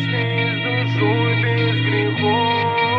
честный, с душой без грехов.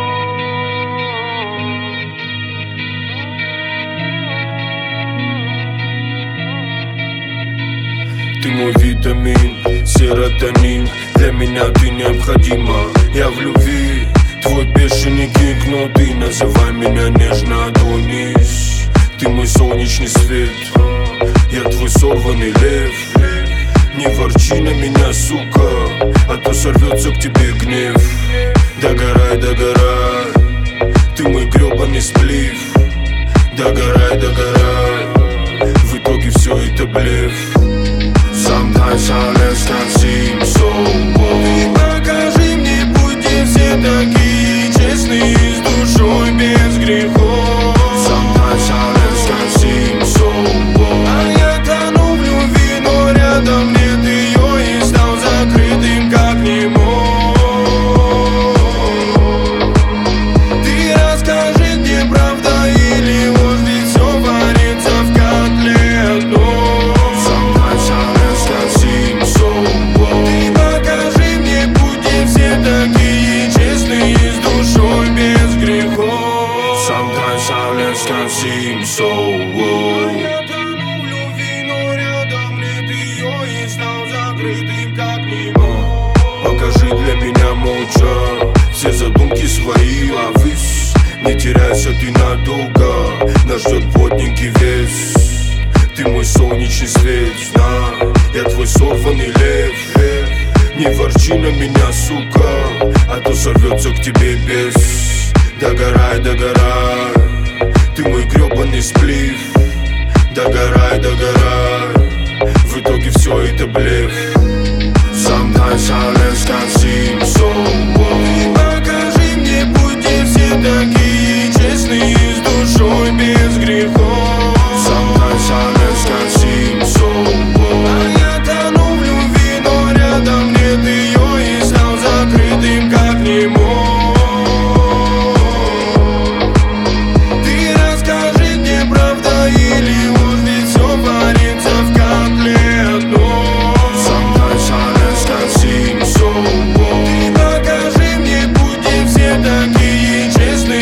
Ты мой витамин, серотонин, для меня ты необходима. Я в любви, твой бешеный кинг, но ты называй меня нежно Адонис. Ты мой солнечный свет, я твой сорванный лев. Не ворчи на меня, сука, а то сорвется к тебе гнев. Догорай, догорай, ты мой гребаный сплив. Догорай, догорай, в итоге все это блеф. Sometimes silence can seem so bold. Ты покажи мне путь, где все такие честные, с душой без грехов. Sometimes silence can seem so bold. А я тону в любви, но рядом нет ее, и стал закрытым, как не мог. Ты расскажи, где правда или ложь, ведь все варится в котле одной. Can seem so old. Я тону в любви, но рядом нет ее, и стал закрытым, как не мог. Покажи для меня молча все задумки свои, ловись. Не теряйся ты надолго, нас ждет плотненький вес. Ты мой солнечный свет, знай, я твой сорванный лев. Не ворчи на меня, сука, а то сорвется к тебе без. Догорай, догорай, ты мой гребаный сплив. Догорай, догорай, в итоге все это блеф. Sometimes silence can seem so bold. Покажи мне путь, где все такие честные, с душой без грехов. Sometimes silence can seem so bold. А я тону в любви, но рядом нет ее, и стал закрытым, как не мог.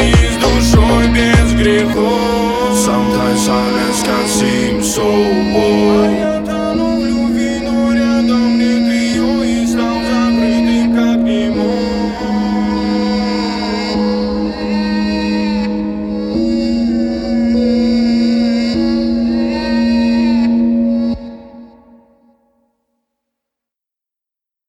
Sometimes silence can seem so bold.